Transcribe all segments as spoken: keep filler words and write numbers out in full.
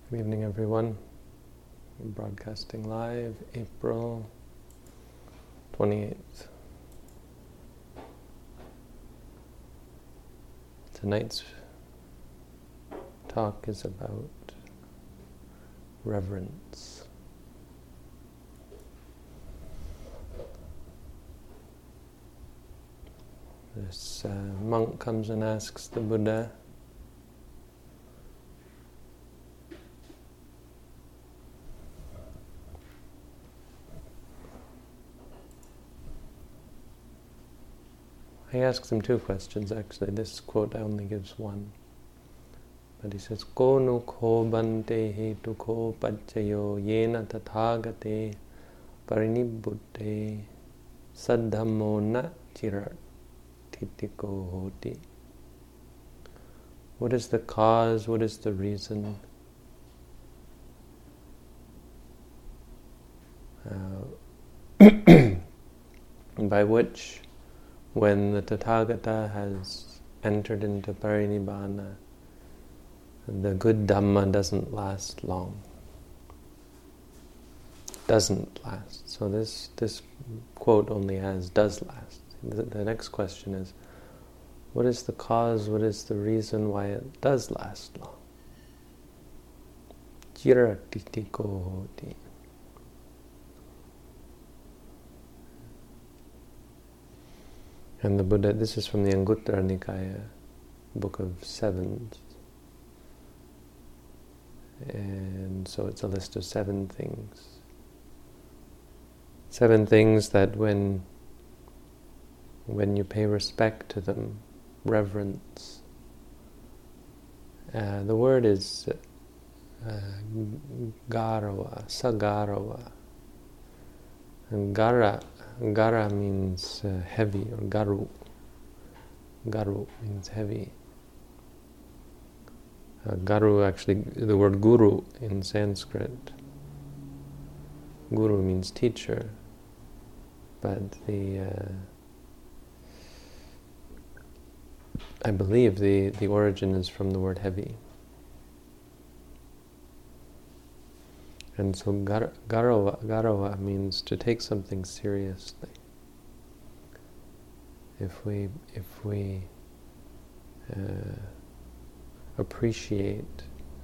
Good evening, everyone. We're broadcasting live, April twenty-eighth. Tonight's talk is about reverence. This uh, monk comes and asks the Buddha, he asks him two questions actually. This quote only gives one. But he says, Ko nu ko bante hetu ko pachayo yena tathagate parinibbute saddhammo na chiratitiko hoti. What is the cause? What is the reason uh, by which, when the Tathagata has entered into parinibbana, the good Dhamma doesn't last long. Doesn't last. So this this quote only has does last. The, the next question is, what is the cause, what is the reason why it does last long? Chiratitiko hoti. And the Buddha, this is from the Anguttara Nikaya, Book of Sevens. And so it's a list of seven things. Seven things that when, when you pay respect to them, reverence. Uh, the word is uh, garawa, sagarawa. And gara, gara means uh, heavy, or garu. Garu means heavy. Uh, garu, actually, the word guru in Sanskrit. Guru means teacher, but the uh, I believe the, the origin is from the word heavy. And so gar, garawa, garawa means to take something seriously. If we if we uh, appreciate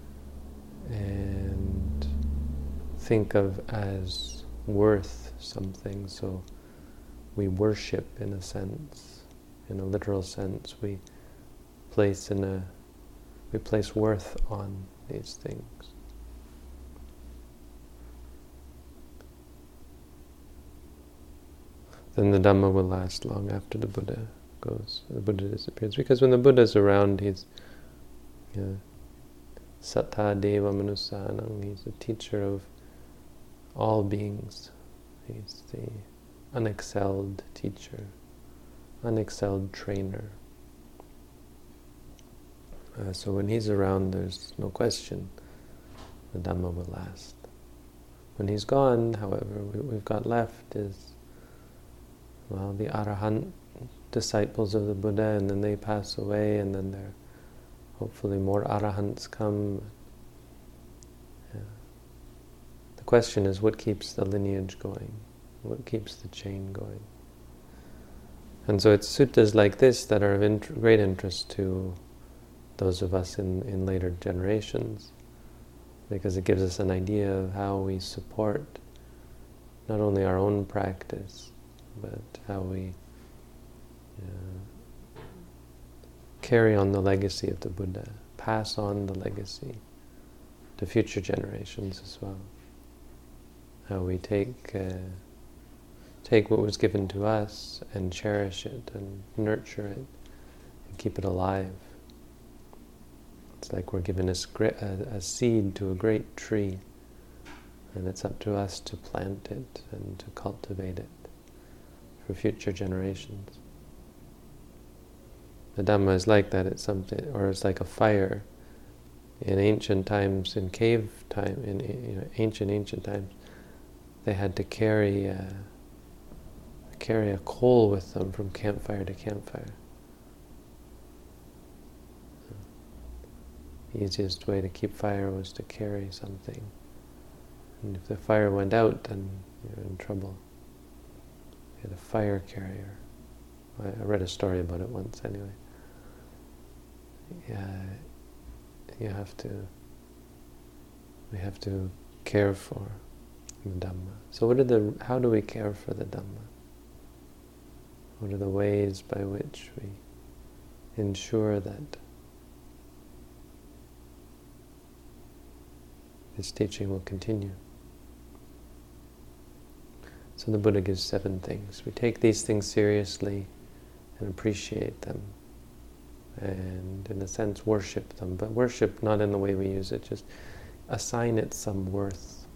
and think of as worth something, so we worship in a sense, in a literal sense, we place in a we place worth on these things. Then the Dhamma will last long after the Buddha goes, the Buddha disappears. Because when the Buddha is around, he's yeah, Sattva Deva Manusanam, he's a teacher of all beings. He's the unexcelled teacher, unexcelled trainer. Uh, so when he's around, there's no question the Dhamma will last. When he's gone, however, what we've got left is, well, the Arahant disciples of the Buddha, and then they pass away, and then there hopefully more Arahants come. Yeah. The question is, what keeps the lineage going? What keeps the chain going? And so it's suttas like this that are of int- great interest to those of us in, in later generations, because it gives us an idea of how we support not only our own practice, but how we uh, carry on the legacy of the Buddha, pass on the legacy to future generations as well. How we take uh, take what was given to us and cherish it and nurture it and keep it alive. It's like we're given a, a, a seed to a great tree, and it's up to us to plant it and to cultivate it for future generations. The Dhamma is like that. It's something, or it's like a fire. In ancient times, in cave time, in you know, ancient ancient times, they had to carry uh, carry a coal with them from campfire to campfire. the easiest way to keep fire was to carry something. And if the fire went out, then you're in trouble. You had a fire carrier. I, I read a story about it once anyway. Yeah, you have to, we have to care for the Dhamma. So what are the, how do we care for the Dhamma? What are the ways by which we ensure that this teaching will continue? So the Buddha gives seven things. We take these things seriously and appreciate them, and in a sense worship them, but worship not in the way we use it, just assign it some worth.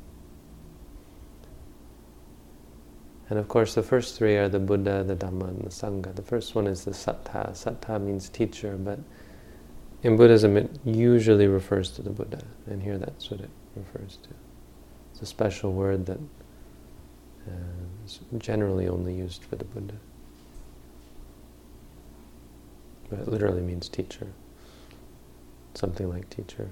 And of course the first three are the Buddha, the Dhamma, and the Sangha. The first one is the Sattha. Sattha means teacher, but in Buddhism it usually refers to the Buddha, and here that's what it refers to. It's a special word that uh, is generally only used for the Buddha. But it literally means teacher. Something like teacher.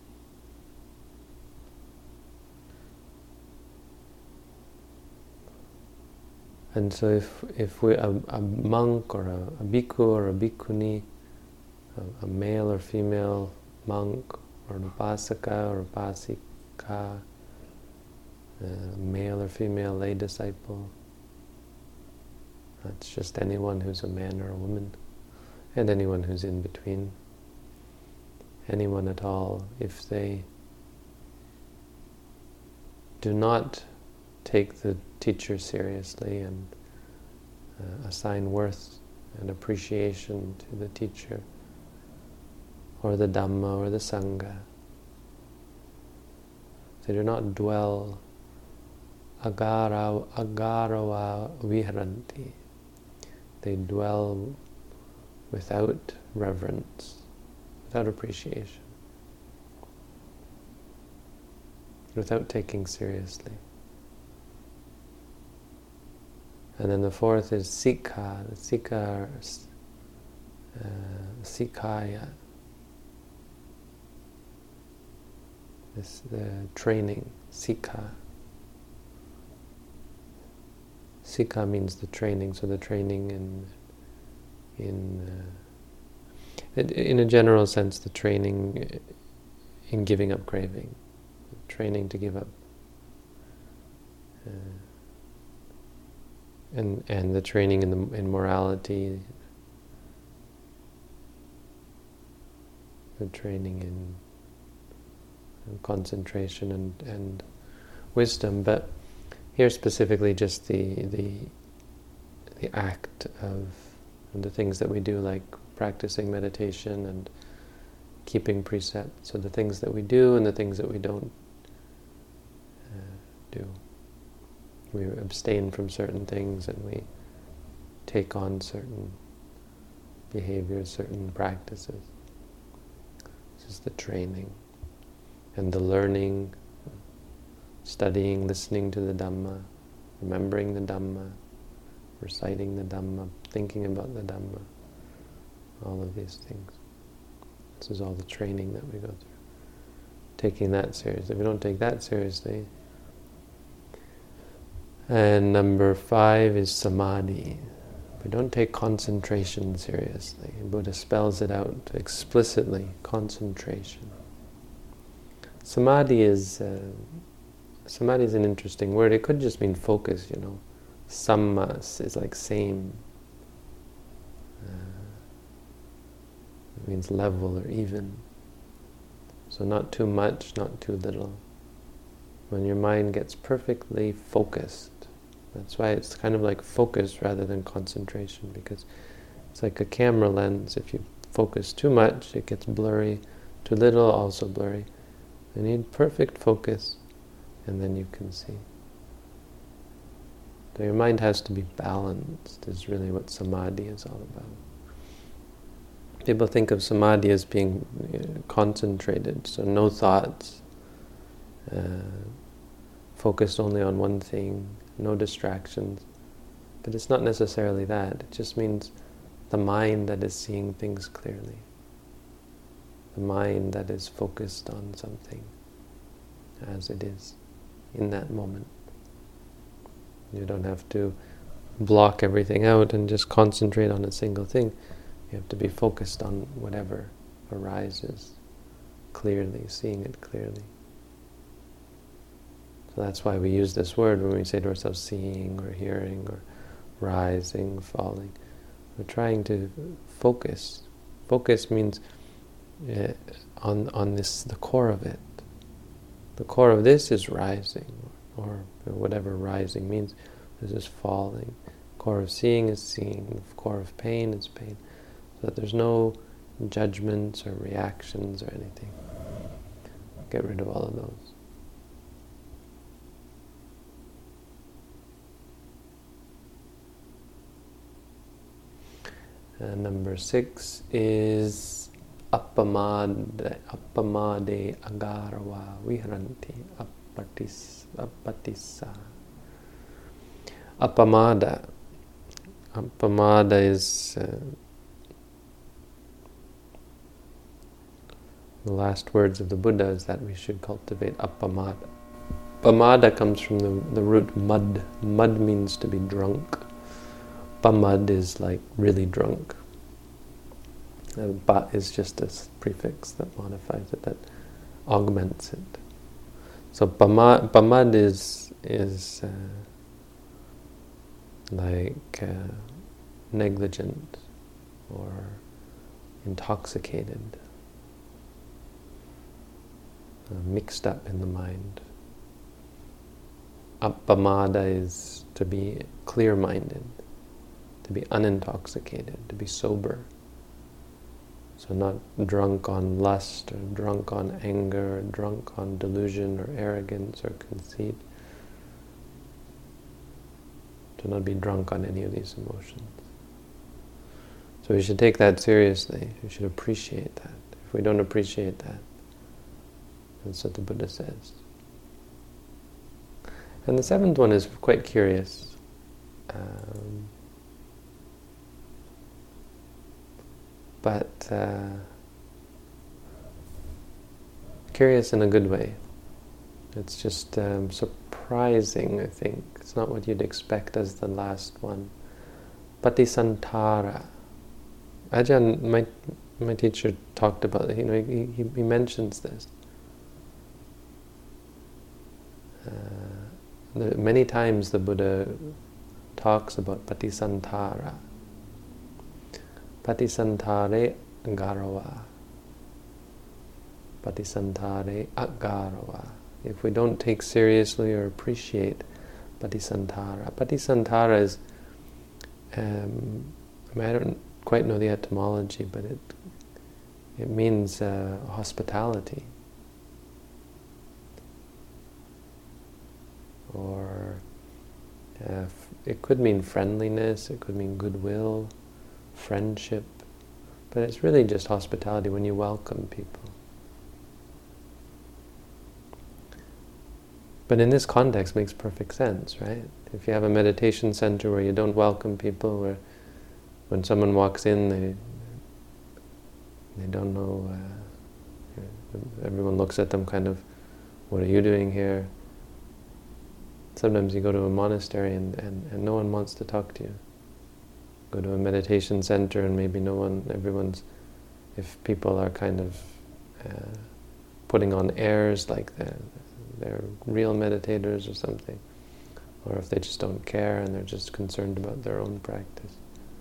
And so if if we a, a monk or a, a bhikkhu or a bhikkhuni, a, a male or female monk, or an upasaka or upasika, a male or female lay disciple, that's just anyone who's a man or a woman, and anyone who's in between, anyone at all, if they do not take the teacher seriously and uh, assign worth and appreciation to the teacher, or the Dhamma, or the Sangha, they do not dwell agara, agarawa viharanti. They dwell without reverence, without appreciation, without taking seriously. And then the fourth is sikha. The sikha, uh, sikhaya. This the training, sikha. Sikha means the training, so the training in in uh, in a general sense, the training in giving up craving, training to give up, uh, and and the training in the in morality, the training in, in concentration and and wisdom, but here specifically just the the the act of and the things that we do, like practicing meditation and keeping precepts. So the things that we do and the things that we don't uh, do. We abstain from certain things and we take on certain behaviors, certain practices. This is the training. And the learning, studying, listening to the Dhamma, remembering the Dhamma, reciting the Dhamma, thinking about the Dhamma, all of these things. This is all the training that we go through. Taking that seriously. If we don't take that seriously. And number five is samadhi. We don't take concentration seriously. Buddha spells it out explicitly, concentration. Samadhi is, uh, samadhi is an interesting word. It could just mean focus, you know. Sammas is like same. Uh, it means level or even. So not too much, not too little. When your mind gets perfectly focused, that's why it's kind of like focus rather than concentration, because it's like a camera lens. If you focus too much, it gets blurry. Too little, also blurry. You need perfect focus, and then you can see. So your mind has to be balanced, is really what samadhi is all about. People think of samadhi as being you know, concentrated, so no thoughts, uh, focused only on one thing, no distractions. But it's not necessarily that. It just means the mind that is seeing things clearly. a mind that is focused on something as it is in that moment. You don't have to block everything out and just concentrate on a single thing. You have to be focused on whatever arises clearly, seeing it clearly. So that's why we use this word when we say to ourselves seeing or hearing or rising, falling. We're trying to focus. Focus means uh, on on this, the core of it. The core of this is rising, or, or whatever rising means. This is falling. The core of seeing is seeing. The core of pain is pain. So that there's no judgments or reactions or anything. Get rid of all of those. And number six is appamade, appamade agarva viharanti apatis, apatissa. Appamada. Appamada is uh, the last words of the Buddha is that we should cultivate appamada. Pamada comes from the, the root mud. Mud means to be drunk. Pamad is like really drunk. Uh, ba is just a prefix that modifies it, that augments it. So pamad, pamad is is uh, like uh, negligent or intoxicated, uh, mixed up in the mind. Appamada is to be clear-minded, to be unintoxicated, to be sober. So not drunk on lust, or drunk on anger, or drunk on delusion, or arrogance, or conceit. To not be drunk on any of these emotions. So we should take that seriously. We should appreciate that. If we don't appreciate that, that's what the Buddha says. And the seventh one is quite curious. Um, but uh, curious in a good way. It's just um, surprising, I think. It's not what you'd expect as the last one. Patisantara. Ajahn, my my teacher talked about it. You know, he, he, he mentions this. Uh, the, many times the Buddha talks about patisantara. Patisantare garava. Patisantare agarava. If we don't take seriously or appreciate patisantara. Patisantara is, um, I, mean, I don't quite know the etymology, but it it means uh, hospitality. Or uh, it could mean friendliness, it could mean goodwill, friendship, but it's really just hospitality when you welcome people. But in this context, it makes perfect sense, right? If you have a meditation center where you don't welcome people, where when someone walks in, they they don't know, uh, everyone looks at them kind of, what are you doing here? Sometimes you go to a monastery and, and, and no one wants to talk to you. Go to a meditation center and maybe no one, everyone's, if people are kind of uh, putting on airs like they're, they're real meditators or something, or if they just don't care and they're just concerned about their own practice.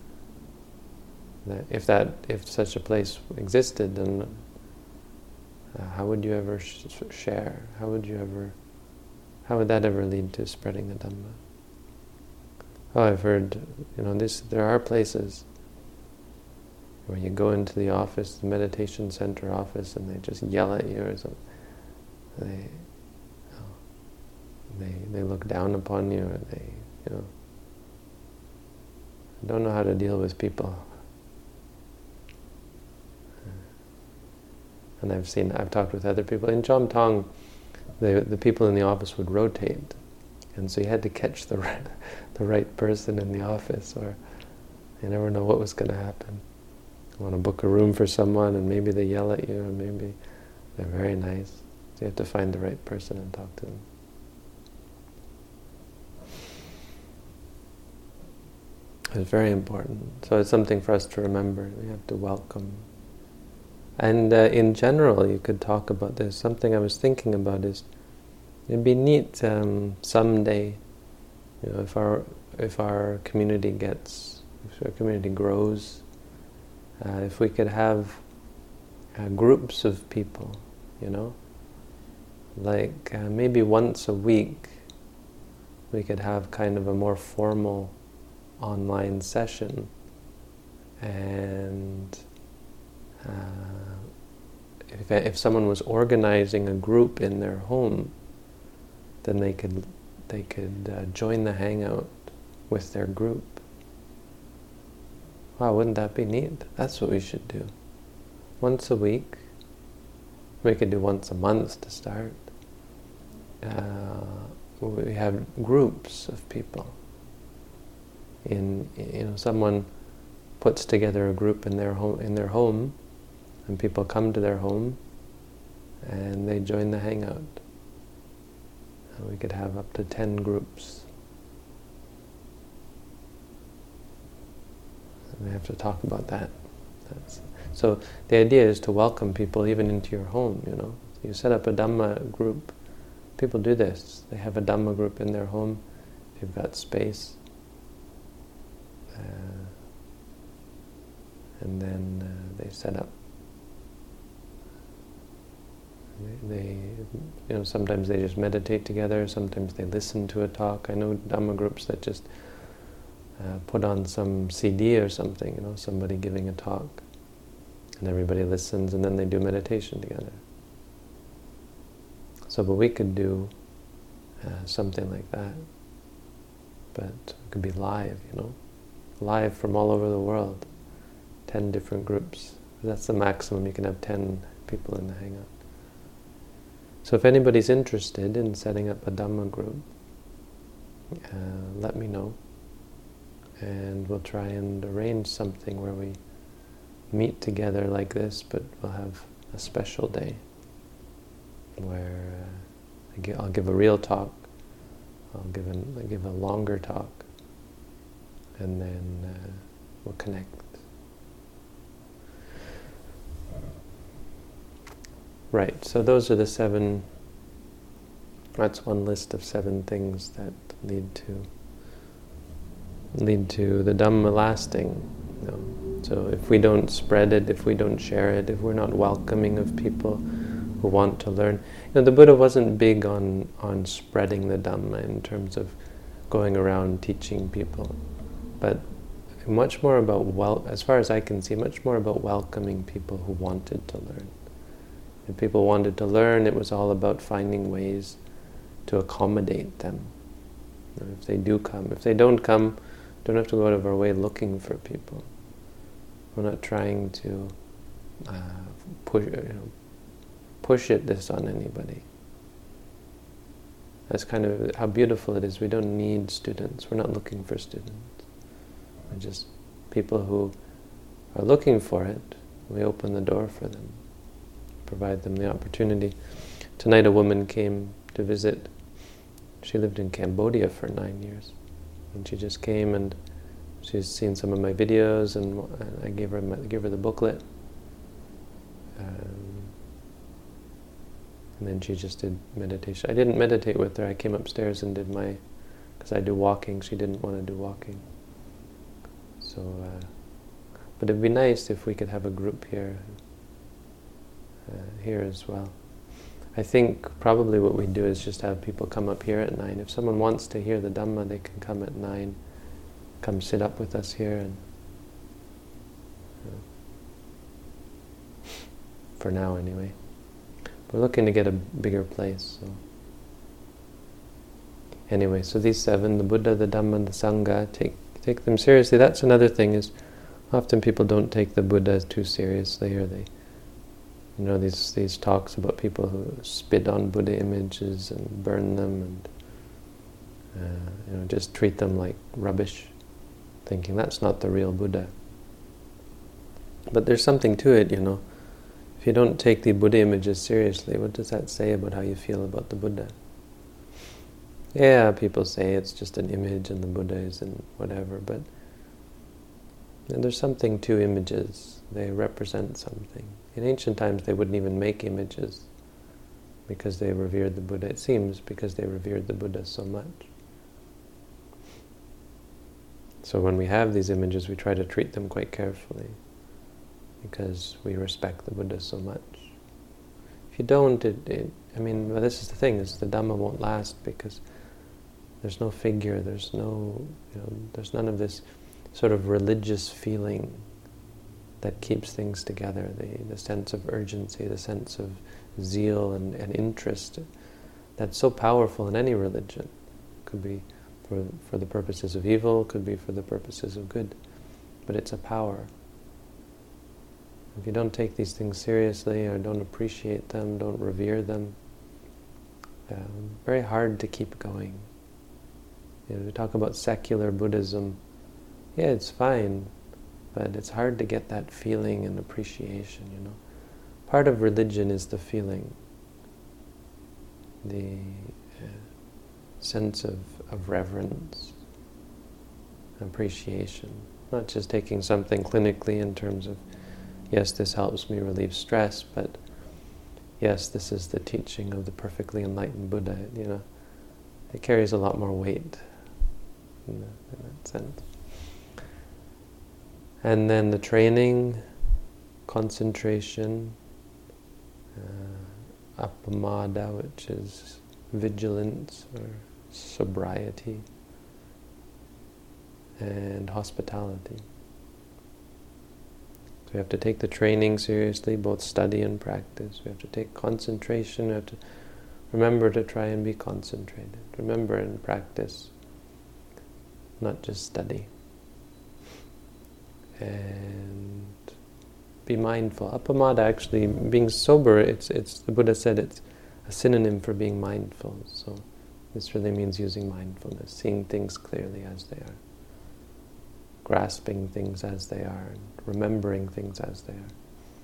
That if that, if such a place existed, then uh, how would you ever sh share? How would you ever, how would that ever lead to spreading the Dhamma? Oh, I've heard, you know, this. There are places where you go into the office, the meditation center office, and they just yell at you or something. They, you know, they, they look down upon you, or they, you know, don't know how to deal with people. And I've seen, I've talked with other people. In Chom Tong, the, the people in the office would rotate. And so you had to catch the right, the right person in the office, or you never know what was going to happen. You want to book a room for someone and maybe they yell at you and maybe they're very nice. So you have to find the right person and talk to them. It's very important. So it's something for us to remember. We have to welcome. And uh, in general, you could talk about this. Something I was thinking about is, it'd be neat um, someday, you know, if our if our community gets, if our community grows, uh, if we could have uh, groups of people, you know, like uh, maybe once a week, we could have kind of a more formal online session, and uh, if if someone was organizing a group in their home, then they could they could uh, join the hangout with their group. Wow, wouldn't that be neat? That's what we should do. Once a week. We could do once a month to start. Uh, we have groups of people. In you know, someone puts together a group in their home, in their home, and people come to their home, and they join the hangout. And we could have up to ten groups. And we have to talk about that. That's, so the idea is to welcome people even into your home. You know, you set up a Dhamma group. People do this. They have a Dhamma group in their home. They've got space. Uh, and then uh, they set up. They, they, you know, sometimes they just meditate together. Sometimes they listen to a talk. I know Dhamma groups that just uh, put on some C D or something. You know, somebody giving a talk, and everybody listens, and then they do meditation together. So, but we could do uh, something like that. But it could be live, you know. Live from all over the world, ten different groups. That's the maximum. You can have ten people in the hangout. So if anybody's interested in setting up a Dhamma group, uh, let me know, and we'll try and arrange something where we meet together like this, but we'll have a special day where uh, I gi- I'll give a real talk, I'll give, an, I'll give a longer talk, and then uh, we'll connect. Right, so those are the seven, that's one list of seven things that lead to lead to the Dhamma lasting. You know. So if we don't spread it, if we don't share it, if we're not welcoming of people who want to learn. You know, the Buddha wasn't big on, on spreading the Dhamma in terms of going around teaching people, but much more about, well, as far as I can see, much more about welcoming people who wanted to learn. If people wanted to learn, it was all about finding ways to accommodate them. You know, if they do come. If they don't come, don't have to go out of our way looking for people. We're not trying to uh, push, you know, push it this on anybody. That's kind of how beautiful it is. We don't need students. We're not looking for students. We're just people who are looking for it. We open the door for them. Provide them the opportunity. Tonight a woman came to visit. She lived in Cambodia for nine years. And she just came and she's seen some of my videos, and I gave her, my, gave her the booklet. Um, and then she just did meditation. I didn't meditate with her. I came upstairs and did my, because I do walking. She didn't want to do walking. So, uh, but it'd be nice if we could have a group here. Uh, here as well. I think probably what we do is just have people come up here at nine. If someone wants to hear the Dhamma, they can come at nine, come sit up with us here, and uh, for now anyway. We're looking to get a bigger place. So. Anyway, so these seven, the Buddha, the Dhamma, the Sangha, take take them seriously. That's another thing, is often people don't take the Buddha too seriously, or they You know, these these talks about people who spit on Buddha images and burn them, and uh, you know, just treat them like rubbish, thinking that's not the real Buddha. But there's something to it, you know. If you don't take the Buddha images seriously, what does that say about how you feel about the Buddha? Yeah, people say it's just an image and the Buddha is and whatever, but and there's something to images. They represent something. In ancient times they wouldn't even make images because they revered the Buddha. It seems because they revered the Buddha so much. So when we have these images, we try to treat them quite carefully because we respect the Buddha so much. If you don't, it, it, I mean, well, this is the thing, is the Dhamma won't last because there's no figure, there's no, you know, there's none of this sort of religious feeling that keeps things together, the, the sense of urgency, the sense of zeal and, and interest that's so powerful in any religion. Could be for, for the purposes of evil, could be for the purposes of good, but it's a power. If you don't take these things seriously or don't appreciate them, don't revere them, um, very hard to keep going. You know, we talk about secular Buddhism. Yeah, it's fine, but it's hard to get that feeling and appreciation, you know. Part of religion is the feeling, the uh, sense of, of reverence, appreciation. Not just taking something clinically in terms of, yes, this helps me relieve stress, but yes, this is the teaching of the perfectly enlightened Buddha, you know. It carries a lot more weight in, the, in that sense. And then the training, concentration, uh, appamada, which is vigilance or sobriety, and hospitality. So we have to take the training seriously, both study and practice. We have to take concentration, we have to remember to try and be concentrated. Remember and practice, not just study. And be mindful. Appamada, actually, being sober, it's it's the Buddha said it's a synonym for being mindful. So this really means using mindfulness, seeing things clearly as they are, grasping things as they are, and remembering things as they are.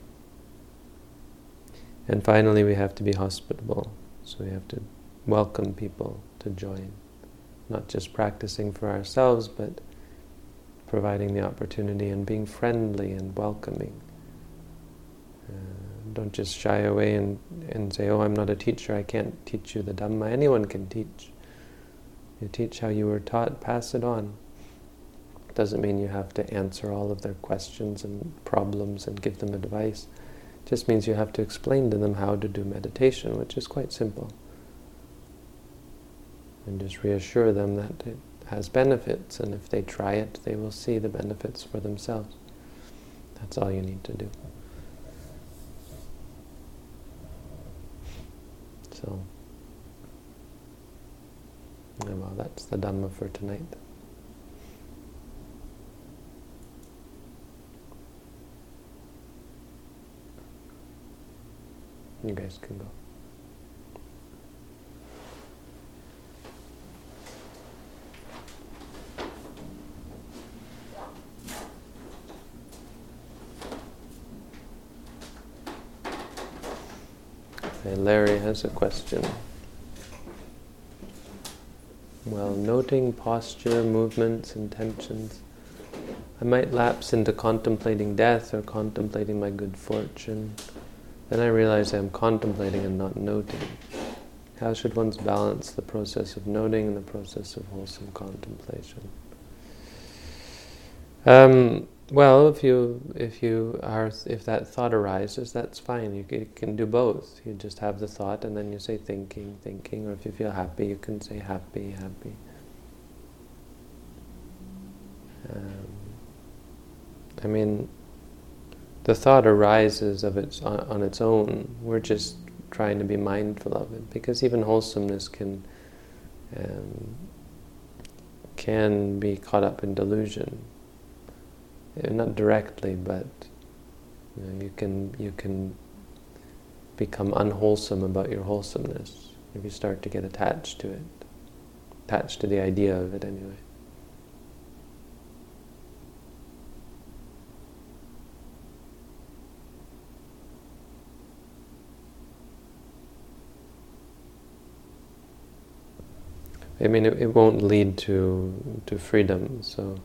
And finally, we have to be hospitable. So we have to welcome people to join, not just practicing for ourselves, but providing the opportunity and being friendly and welcoming. Uh, don't just shy away and, and say, oh, I'm not a teacher, I can't teach you the Dhamma. Anyone can teach. You teach how you were taught, pass it on. It doesn't mean you have to answer all of their questions and problems and give them advice. It just means you have to explain to them how to do meditation, which is quite simple. And just reassure them that it has benefits, and if they try it, they will see the benefits for themselves. That's all you need to do. So, yeah, well, that's the Dhamma for tonight. You guys can go. Okay, Larry has a question. While noting posture, movements, intentions, I might lapse into contemplating death or contemplating my good fortune. Then I realize I am contemplating and not noting. How should one balance the process of noting and the process of wholesome contemplation? Um, well, if you if you are if that thought arises, that's fine. You can, you can do both. You just have the thought, and then you say thinking, thinking. Or if you feel happy, you can say happy, happy. Um, I mean, the thought arises of its on, on its own. We're just trying to be mindful of it, because even wholesomeness can um, can be caught up in delusion. Not directly, but you know, you can you can become unwholesome about your wholesomeness if you start to get attached to it, attached to the idea of it anyway. I mean, it, it won't lead to to freedom. So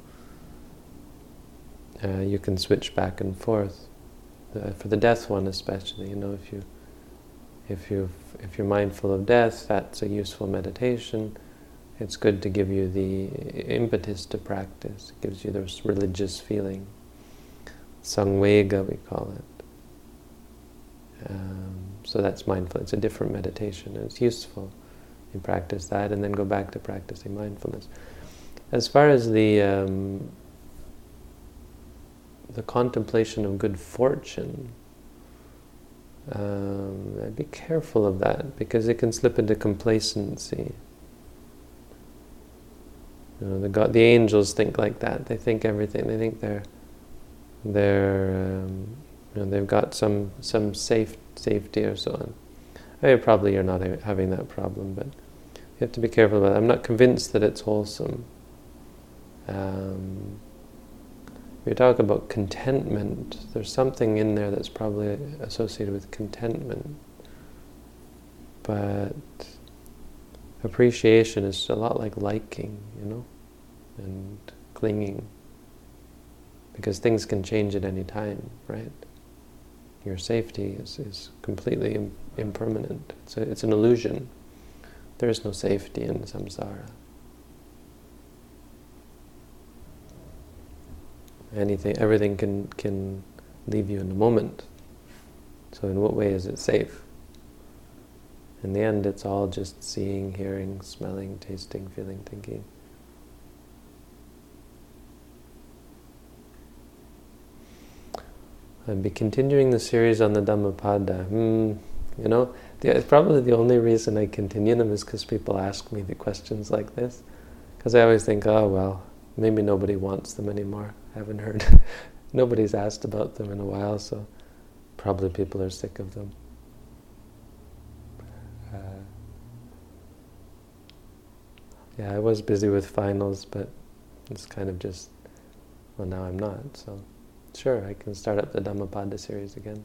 uh, you can switch back and forth. Uh, for the death one especially, you know, if you if you if you're mindful of death, that's a useful meditation. It's good to give you the impetus to practice. It gives you this religious feeling. Samvega, we call it. Um, so that's mindful. It's a different meditation. And it's useful. You practice that and then go back to practicing mindfulness. As far as the um, the contemplation of good fortune, um, be careful of that, because it can slip into complacency. You know, the God, the angels think like that. They think everything. They think they're they're um, you know, they've got some some safe safety or so on. I mean, probably you're not having that problem, but you have to be careful about it. I'm not convinced that it's wholesome. Um, if you talk about contentment, there's something in there that's probably associated with contentment. But appreciation is a lot like liking, you know, and clinging. Because things can change at any time, right? Your safety is, is completely im- impermanent. It's, a, it's an illusion. There is no safety in samsara. Anything, everything can, can leave you in a moment. So in what way is it safe? In the end, it's all just seeing, hearing, smelling, tasting, feeling, thinking. I'll be continuing the series on the Dhammapada. Hmm, you know, the, probably the only reason I continue them is because people ask me the questions like this. Because I always think, oh well, maybe nobody wants them anymore. I haven't heard. Nobody's asked about them in a while, so probably people are sick of them. Uh, yeah, I was busy with finals, but it's kind of just, well, now I'm not, so sure, I can start up the Dhammapada series again.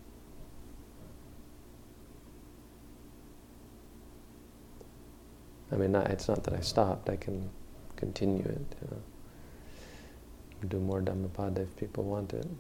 I mean, not, it's not that I stopped, I can continue it, you know. Do more Dhammapada if people want it.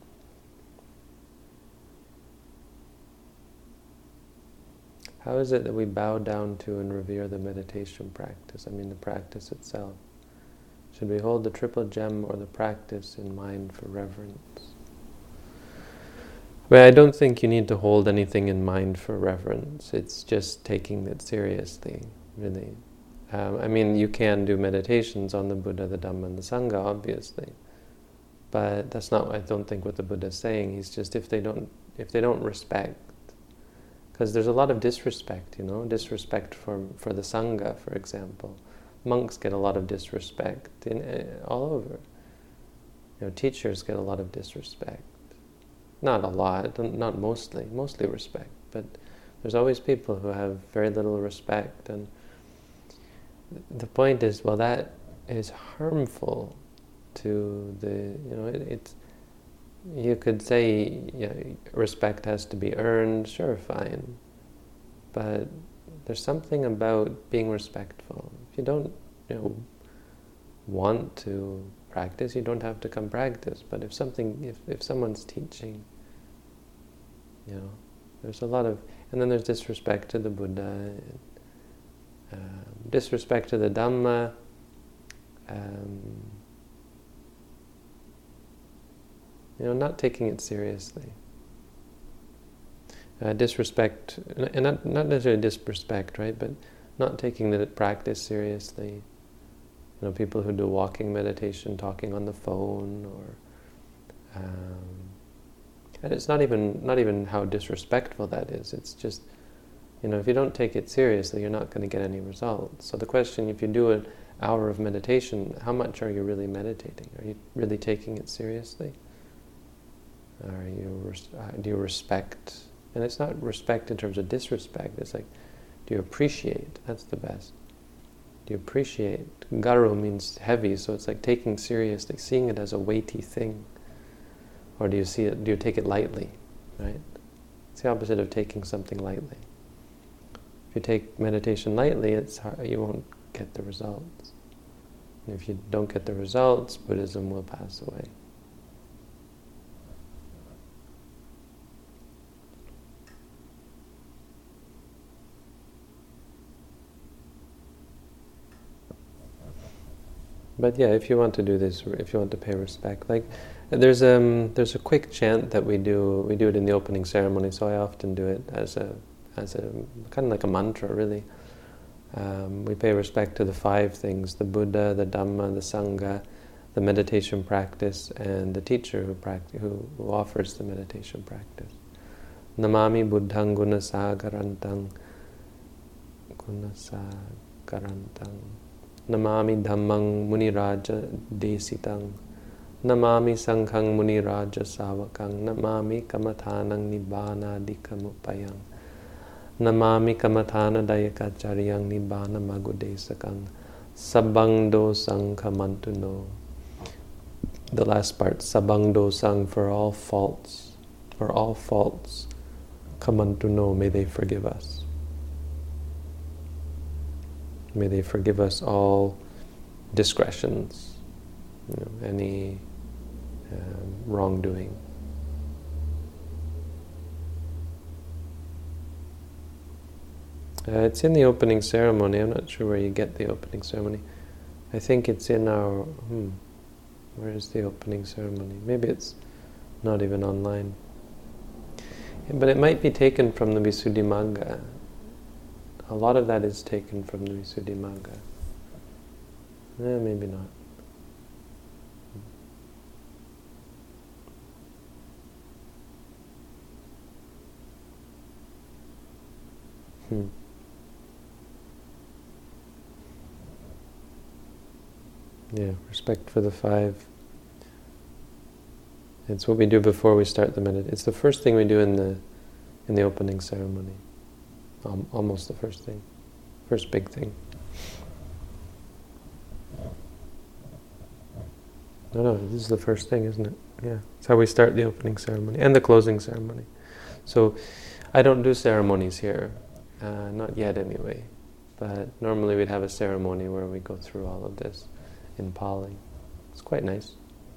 How is it that we bow down to and revere the meditation practice? I mean, the practice itself. Should we hold the triple gem or the practice in mind for reverence? Well, I don't think you need to hold anything in mind for reverence. It's just taking it seriously, really. Um, I mean, you can do meditations on the Buddha, the Dhamma, and the Sangha, obviously. But that's not, I don't think, what the Buddha is saying. He's just, if they don't, if they don't respect, because there's a lot of disrespect, you know, disrespect for for the Sangha, for example. Monks get a lot of disrespect in uh, all over. You know, teachers get a lot of disrespect. Not a lot, not mostly, mostly respect, but there's always people who have very little respect, and the point is, well, that is harmful to the, you know, it, it's, you could say, you know, respect has to be earned, sure, fine, but there's something about being respectful. If you don't, you know, want to practice, you don't have to come practice, but if something, if, if someone's teaching, you know, there's a lot of, and then there's disrespect to the Buddha, uh, disrespect to the Dhamma, um, you know, not taking it seriously. Uh, disrespect, and not, not necessarily disrespect, right, but not taking the practice seriously. You know, people who do walking meditation, talking on the phone, or um, and it's not even not even how disrespectful that is. It's just, you know, if you don't take it seriously, you're not going to get any results. So the question, if you do an hour of meditation, how much are you really meditating? Are you really taking it seriously? Are you res- do you respect? And it's not respect in terms of disrespect. It's like, do you appreciate? That's the best. Do you appreciate? Garu means heavy, so it's like taking seriously, seeing it as a weighty thing. Or do you see it? Do you take it lightly? Right? It's the opposite of taking something lightly. If you take meditation lightly, it's hard, you won't get the results. And if you don't get the results, Buddhism will pass away. But yeah, if you want to do this, if you want to pay respect, like there's um there's a quick chant that we do. We do it in the opening ceremony, so I often do it as a as a kind of like a mantra, really. Um, we pay respect to the five things: the Buddha, the Dhamma, the Sangha, the meditation practice, and the teacher who practice, who, who offers the meditation practice. Namami Buddhang Gunasagarantang Gunasagarantang Namami Dhammang Muniraja Desitang Namami Sanghang Muniraja Savakang Namami Kamathanang Nibbana Dikamupayang Namami Kamathana Dayakacharyang Nibbana Magudesakang Sabangdo Sang Kamantuno. The last part, Sabangdo Sang, for all faults, for all faults, Kamantuno, may they forgive us. May they forgive us all discretions, you know, any um, wrongdoing. Uh, it's in the opening ceremony. I'm not sure where you get the opening ceremony. I think it's in our... Hmm, where is the opening ceremony? Maybe it's not even online. Yeah, but it might be taken from the Visuddhimagga. A lot of that is taken from the Visuddhimagga. Eh, maybe not. Hmm. Yeah, respect for the five. It's what we do before we start the meditation. It's the first thing we do in the in the opening ceremony. Um, almost the first thing, first big thing. No, no, this is the first thing, isn't it? Yeah, it's how we start the opening ceremony and the closing ceremony. So, I don't do ceremonies here, uh, not yet anyway. But normally we'd have a ceremony where we go through all of this in Pali. It's quite nice.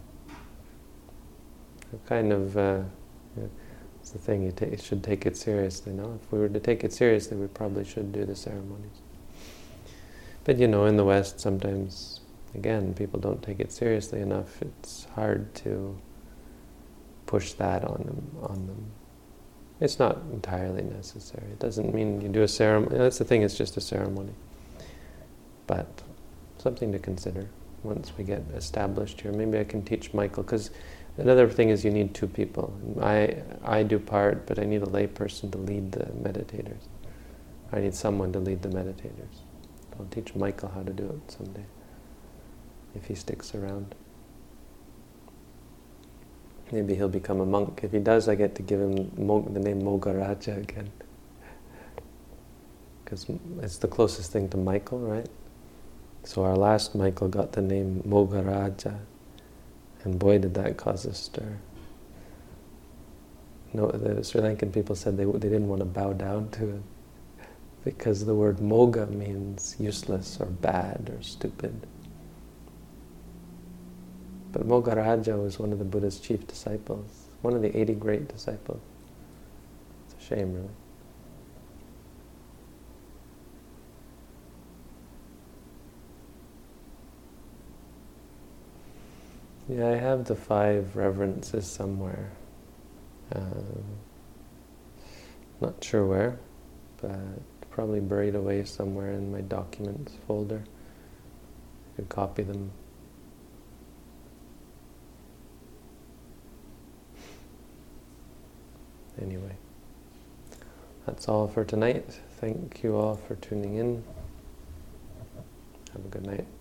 Kind of. Uh, yeah. It's the thing, you, ta- you should take it seriously, no? If we were to take it seriously, we probably should do the ceremonies. But you know, in the West, sometimes, again, people don't take it seriously enough. It's hard to push that on them. On them. It's not entirely necessary. It doesn't mean you do a ceremony. That's the thing, it's just a ceremony. But something to consider once we get established here. Maybe I can teach Michael, because another thing is you need two people. I I do part, but I need a lay person to lead the meditators. I need someone to lead the meditators. I'll teach Michael how to do it someday, if he sticks around. Maybe he'll become a monk. If he does, I get to give him Mo- the name Mogaraja again. Because it's the closest thing to Michael, right? So our last Michael got the name Mogaraja. And boy, did that cause a stir. No, the Sri Lankan people said they they didn't want to bow down to it because the word Moga means useless or bad or stupid. But Mogaraja was one of the Buddha's chief disciples, one of the eighty great disciples. It's a shame, really. Yeah, I have the five reverences somewhere. Um, not sure where, but probably buried away somewhere in my documents folder. I could copy them. Anyway, that's all for tonight. Thank you all for tuning in. Have a good night.